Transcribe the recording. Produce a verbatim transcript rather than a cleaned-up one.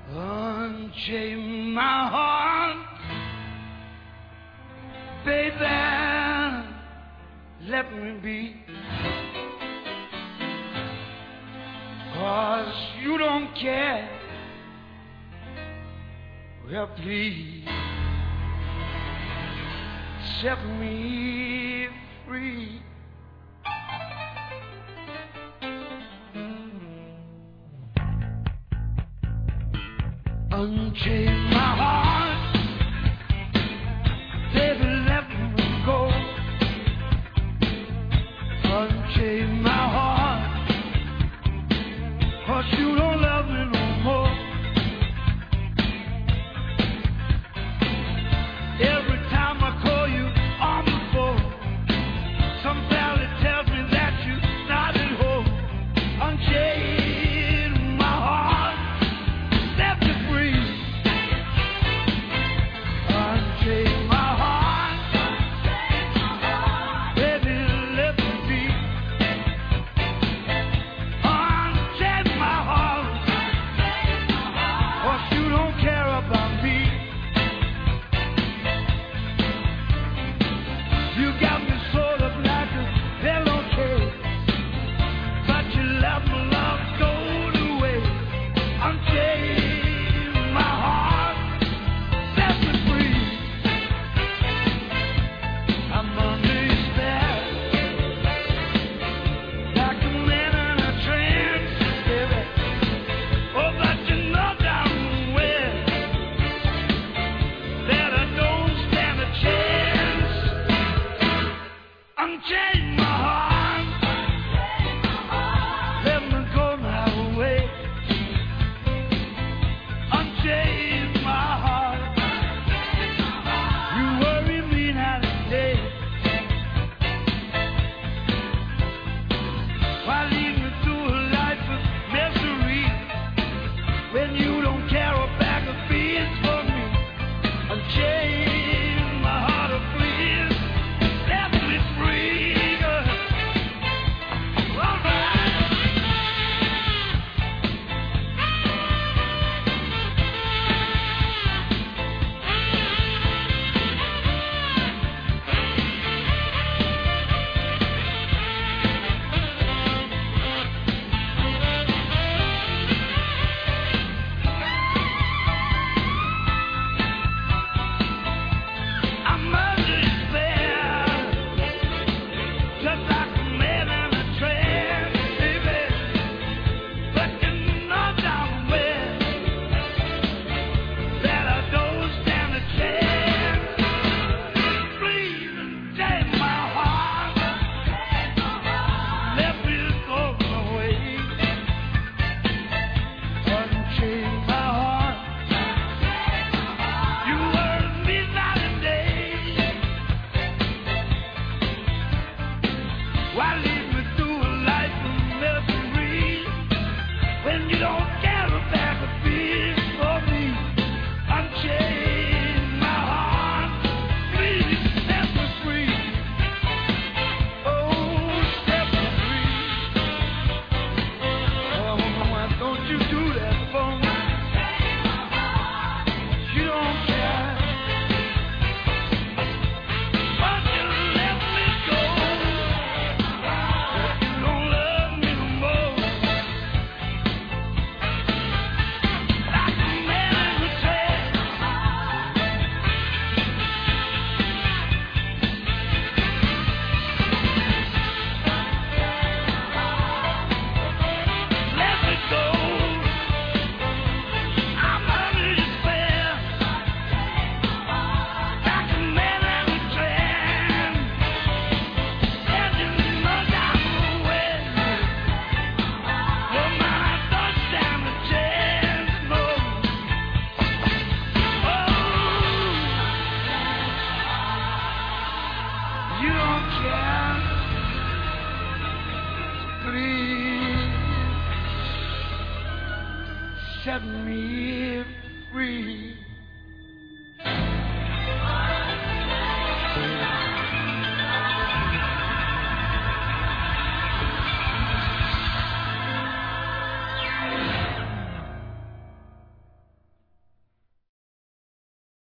Unchain my heart, baby, let me be. 'Cause you don't care. Well, please set me free. Unchain my heart, baby, let me go. Unchain my heart, 'cause you don't love me no more. Every time I call you on the phone, some valley tells me that you're not at home. Unchain my heart, set me free. Unchain my heart, baby, let me be. Unchain my heart, 'cause you don't care about me. You got me sort of like a pillowcase, but you let my love go to waste. Unchain my heart, set me free. I'm under your spell, like a man in a trance, baby. Oh, but you know damn well that I don't stand a chance. Unchain my heart, let me go my way. Unchain my heart, you worry me night and day. Why lead me through a life of misery when you don't care a bag of beans for me? Unchain my heart, oh please, set me free. All right. I'm under your spell, just like a man in a trance, baby. But you know damn well that I don't stand a chance. Please unchain my heart, let me go away. Unchain my heart, you worry me night and day. Why lead me through a life of misery when you don't care a bag of beans for me? Unchain my heart, please set me free. Oh, set me free. Oh, why don't you do that for me? You don't care, but you let me go. You don't love me no more. Like a man in a trance. Let me go. I'm under your spell, like a man in a trance. And you know damn well, your mind don't stand a chance, no. Oh, you don't care. Please set me free.